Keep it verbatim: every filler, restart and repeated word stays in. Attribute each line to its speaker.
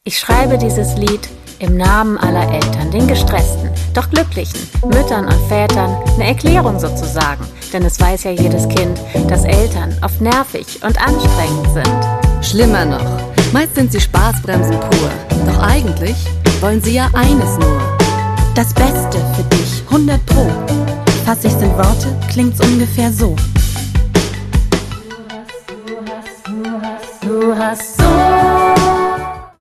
Speaker 1: Ich schreibe dieses Lied im Namen aller Eltern, den gestressten, doch glücklichen Müttern und Vätern, eine Erklärung sozusagen. Denn es weiß ja jedes Kind, dass Eltern oft nervig und anstrengend sind.
Speaker 2: Schlimmer noch, meist sind sie Spaßbremsen pur. Doch eigentlich wollen sie ja eines nur.
Speaker 3: Das Beste für dich, hundert Pro. Fass ich's in Worte, klingt's ungefähr so.
Speaker 1: Du hast, du hast, du hast